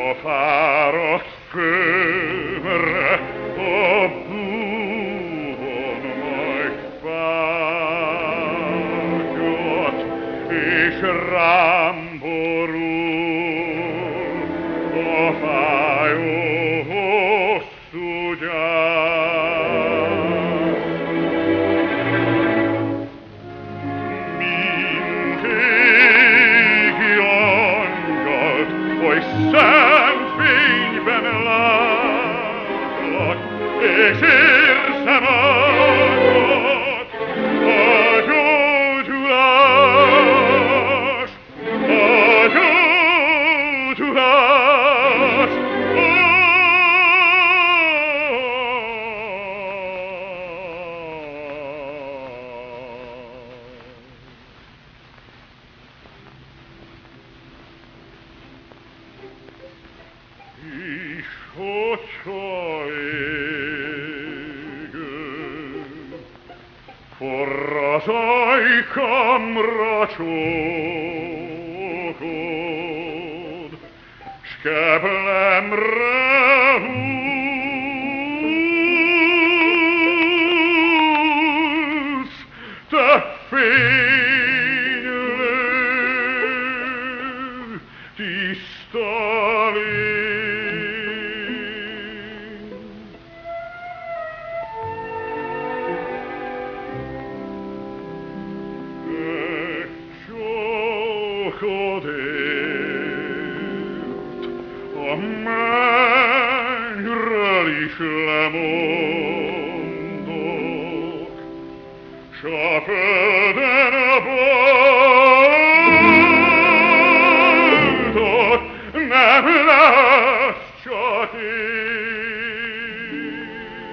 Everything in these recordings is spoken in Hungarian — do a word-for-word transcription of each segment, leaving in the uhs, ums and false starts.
fáradt főmre a búvon majd vágyott, és rám borul a fájó hosszú gyár. Mint égi angyalt, oly szent fényben látlak, és érzem magad a gyógyulás, a gyógyulás. És hogyha égő forras ajkamra csókod, s keblemre húsz, te fénylő, tiszta lény. Egy csókodért a mennyről is lemondok, s a földön a boldog nem lesz csak én,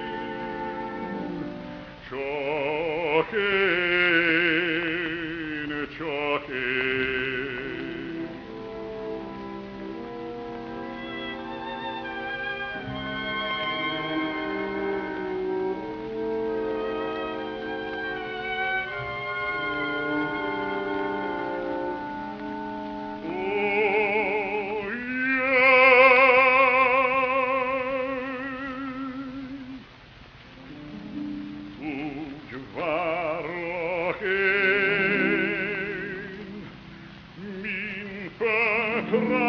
csak én, csak én. Úgy várlak én, mint Petra